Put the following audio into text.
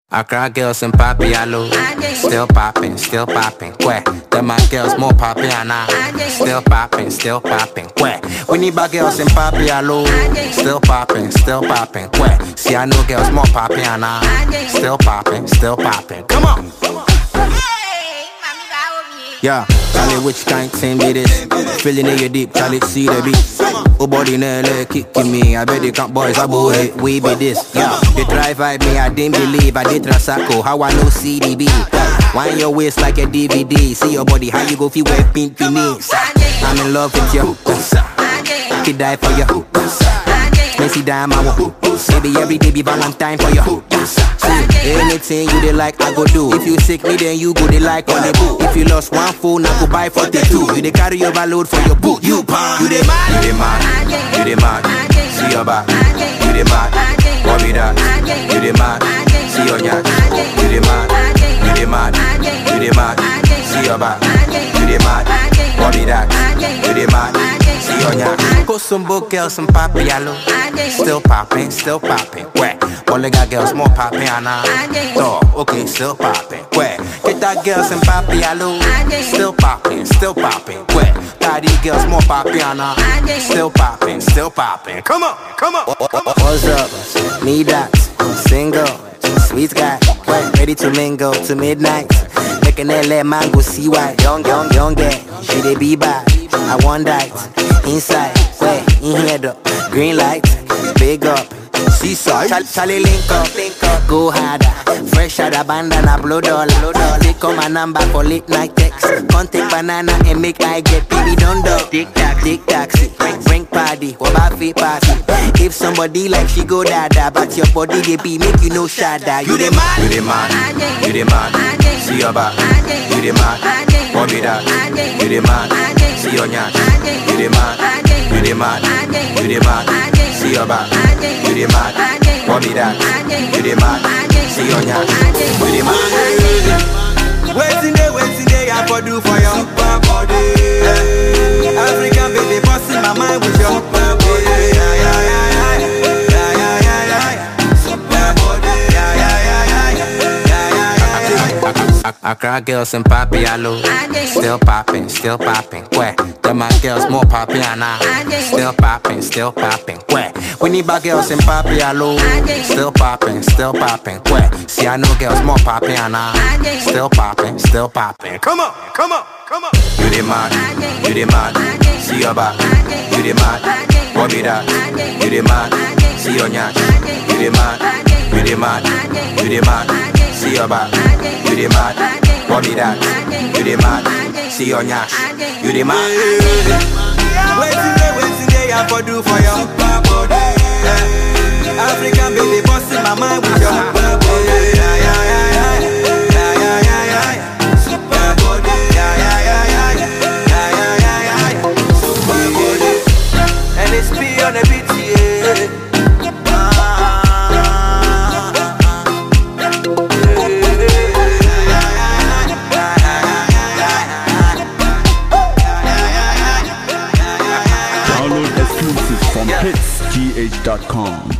Accra girls and Papialo, still popping, where? Them my girls more Papiana, still popping, where? We need my girls in Papialo, still popping, where? See I know girls more Papiana, still popping, come on! Yeah, Charlie, which kind thing be this? Feeling in your deep, Charlie, see the beat. Oh, body in LA kicking me. I bet they can't boys, I boy, hey, we be this. Yeah, they try fight me, I didn't believe. I did Transaco, how I know CDB. Wind your waist like a DVD. See your body, how you go feel wear pink beneath. I'm in love with you. I could die for you. Messy dime, I want. Baby, every day be Valentine for you. Anything you they like, I go do. If you sick me, then you go they like on the boot. If you lost one phone, I go buy 42. You they carry overload for your boot. You pan, you they mad, you they mad. See your back, you they mad. What be that? You they mad. See your yacht, you they mad. You they mad, you they mad. See your back, you they mad. What be that? You they mad. See your yacht. Go some book girls, some Papialo. Still popping, where? Only got girls more Papiana. Oh, okay, still popping, where? Get that girls in Papialo. Still popping, where? Got these girls more Papiana. Still popping, come on. What's up? Me that, single, sweet guy, ready to mingle to midnight. Making LA man go see why. Young girl, she they be bad. I want that inside, where? In here the green light, big up. Seaside, Charlie link up, go harder. Fresh out of bandana, blow dollar. Take on my number for late night text. Can't take banana and make I get baby done dog. Take taxi, bring party, what about feet party? If somebody like she go dada, but your body they be make you no shada. You the man, you the man. See your back, you the man. What be that? You the man. See your nyash, you the man. You the man. See your back, you the man. What be that? You the man. See your nyash, you the man. Waiting day, I for do for your super body. African baby, busting my mind with your super body. Accra girls and Papialo, still popping, where? Them my girls more Papiana, still popping, where? We need my girls in Papialo, still popping, where? See I know girls more Papiana, still popping, come on. You the man, see your back, you the man, what be that? You the man, see your nyash, you the man, see your back, you the man, what be that? You the man, see your nyash, you the man. Waiting day, I for do for your super body. African baby, busting my mind with your super body. Super body, super body. And it's P on the beat, yeah. Download exclusives from hitsgh.com.